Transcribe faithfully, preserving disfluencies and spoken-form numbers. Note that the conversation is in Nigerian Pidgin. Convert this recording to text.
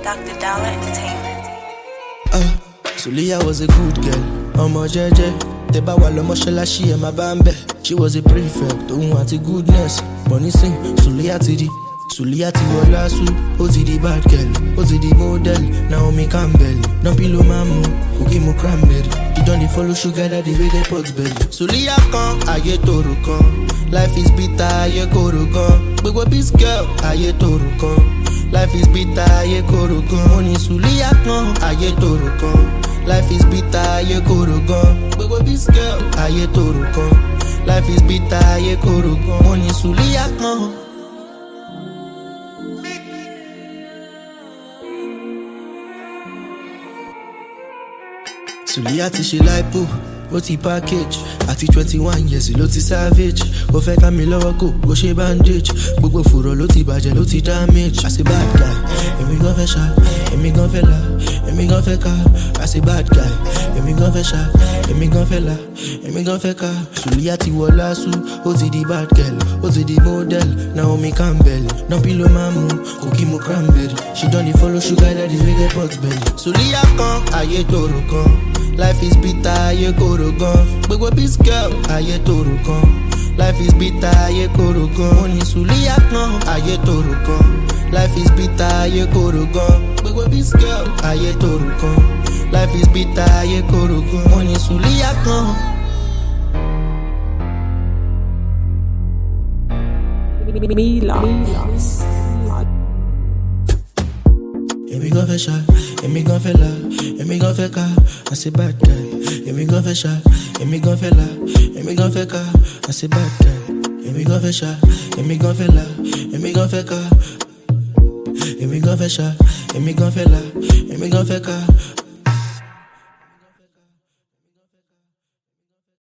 Doctor Dollar Entertainment. Uh, Sulia was a good girl. Omo jeje. Teba walo mosalashi e ma bambe. She was a prefect. Don't want a goodness. Money sing. Sulia tidi. Sulia ti wala su. O ti di bad girl. O ti di model. Naomi Campbell. Don't pillow mamu. Cookie mo cranberry. You don't follow sugar daddy with the pot belly. Sulia kan. Aye toro kan. Life is bitter. Aye koro kan. Gbogbo bis girl. Aye toro kan. Life is bitter, aye koro gan. Money Sulia kan, aye toro kan. Life is bitter, aye koro gan. Gbogbo bis girl, aye toro kan. Life is bitter, aye koro gan. Money Sulia kan. Sulia ti ṣe lipo, ó ti package. Àti twenty-one years ló ti savage. Ó fẹ́ ká mi lọ́wọ́ kò, ó ṣe bandage. Gbogbo fùrọ̀ ló ti bàjẹ́, ló ti damage. As a bad guy, èmi gan fẹ́ ṣá, èmi gan fẹ́ là, èmi gan fẹ́ ká. As a bad guy, èmi gan fẹ́ ṣá, èmi gan fẹ́ là, èmi gan fẹ́ ká. Sulia ti wọ lásù, ó ti di bad girl, ó ti di model. Naomi Campbell, don pillow mamu, cookie mo cranberry. She don dey follow sugar daddy wey get pot belly. Sulia kan, ayé toro kan. Life is bitter, aye koro gan. Gbogbo bis girl, aye toro kan. Life is bitter, aye koro gan. Money Sulia kan, aye toro kan. Life is bitter, aye koro gan. Gbogbo bis girl, aye toro kan. Life is bitter, aye koro gan. Money Sulia kan. Milos. Èmi gan fẹ́ ṣá, èmi gan fẹ́ là, èmi gan fẹ́ ká. As a bad guy, èmi gan fẹ́ ṣá, èmi gan fẹ́ là, èmi gan fẹ́ ká. As a bad guy, èmi gan fẹ́ ṣá, èmi gan fẹ́ là, èmi gan fẹ́ ká. Èmi gan fẹ́ ṣá, èmi gan fẹ́ là, èmi gan fẹ́ ká.